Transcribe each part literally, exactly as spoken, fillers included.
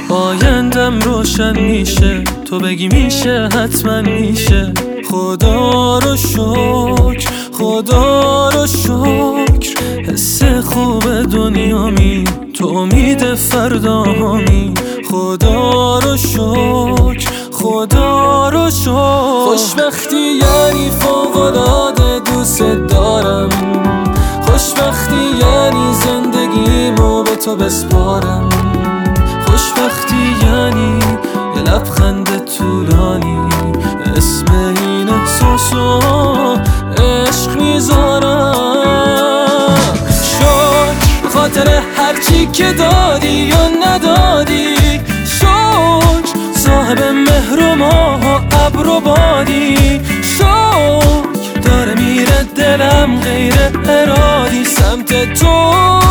آیندم روشن میشه، تو بگی میشه حتما میشه. خدا رو شکر، خدا رو شکر، حس خوب دنیامی، تو امید فردامی. خدا رو شکر، خدا رو شکر. خوشبختی یعنی فوق‌العاده دوست دارم، خوشبختی یعنی زندگیمو به تو بسپارم، خوشبختی یعنی یه لبخند طولانی، اسم این احساسو عشق میذارم. شکر به خاطر هرچی که دادی یا ندادی، شکر صاحب مهر و ماه و ابر و بادی، شکر داره میره دلم غیر ارادی سمت تو.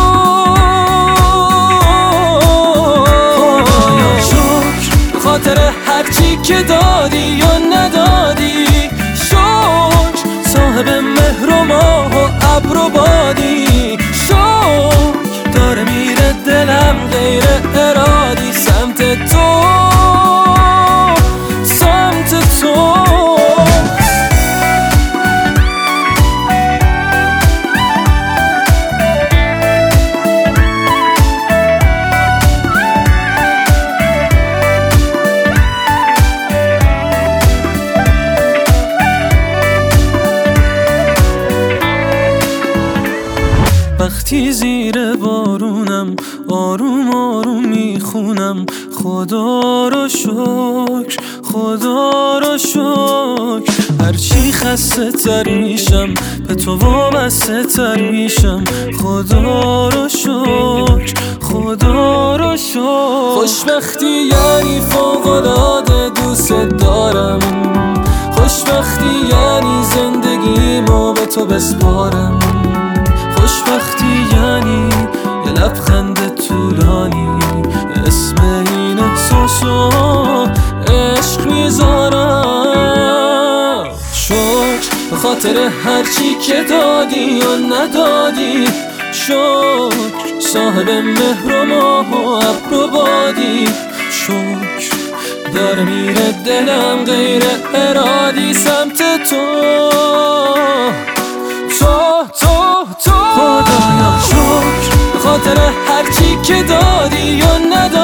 خدایا شکر به خاطر هرچی که دادی یا ندادی، شکر صاحب مهر و ماه و ابر و بادی، شکر داره میره دلم غیر ارادی سمت تو، سمت تو. وقتی زیر بارونم آروم آروم میخونم، خدا رو شکر، خدا رو شکر. هرچی خسته تر میشم به تو وابسته تر میشم، خدا رو شکر، خدا رو شکر. خوشبختی یعنی فوق‌العاده دوست دارم، خوشبختی یعنی زندگیمو به تو بسپارم، خوشبختی یعنی یه لبخند طولانی، اسم این احساسو عشق میذارم. شکر به خاطر هرچی که دادی یا ندادی، شکر صاحب مهر و ماه و ابر و بادی، شکر داره میره دلم غیر ارادی سمت تو، تو تو تو. خدایا شکر به خاطر هرچی که دادی یا ندادی،